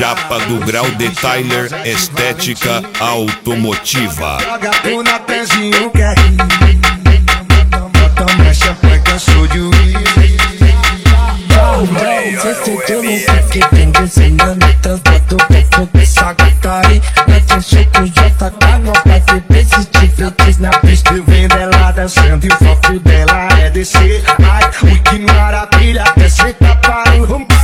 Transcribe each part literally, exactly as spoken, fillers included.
Japa do Grau de Tyler, estética automotiva. Joga pro Natanzinho que é rir. Bota minha champanhe que eu sou de Uri. Você não quer que tem desenhando tanto pra tu essa gataria. Mete o soco, J K, não vai ter persistíveis na pista. Eu vendo ela dançando e o foco dela é descer. Ai, o que maravilha, até sentar para o rumbar.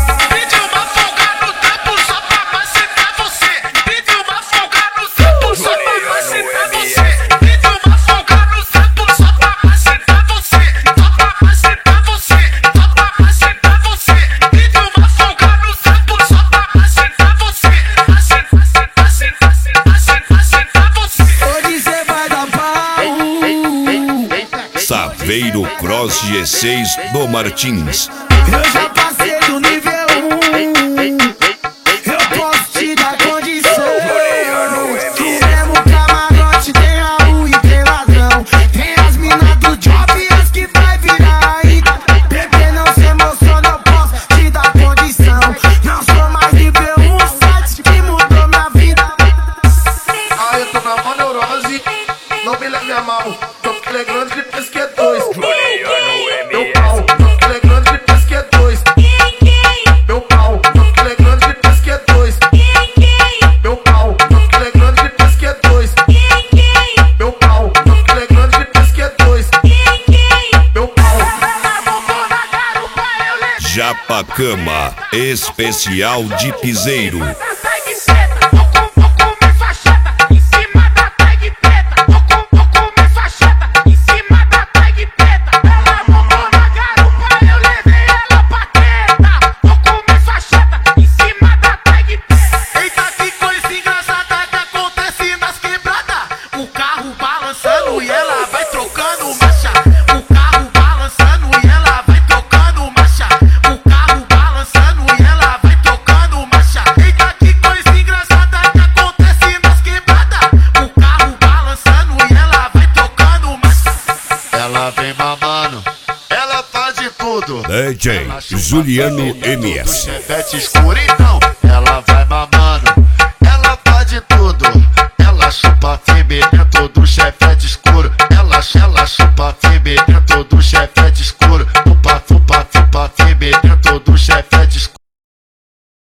Saveiro Cross G seis do Martins. Eu já passei do nível um. Eu posso te dar condição. Tu mesmo camarote, tem a rua e tem ladrão. Tem as minas do job e as que vai virar aí. Bebê, não se emociona, eu posso te dar condição. Não sou mais nível um, site que mudou minha vida. Ah, eu tô na mão neurose, não me leve a mal. Tô pegando de pesque é dois. Meu pau, tô pegando de pesque é dois. Meu pau, tô pegando de pesque é dois. Meu pau, tô pegando de pesque é dois. Meu pau, tô pegando de pesque é dois. Meu pau. Japa Cama, especial de piseiro. Ela vem mamando, ela faz de tudo. D J Juliano M S. Chevette escuro então.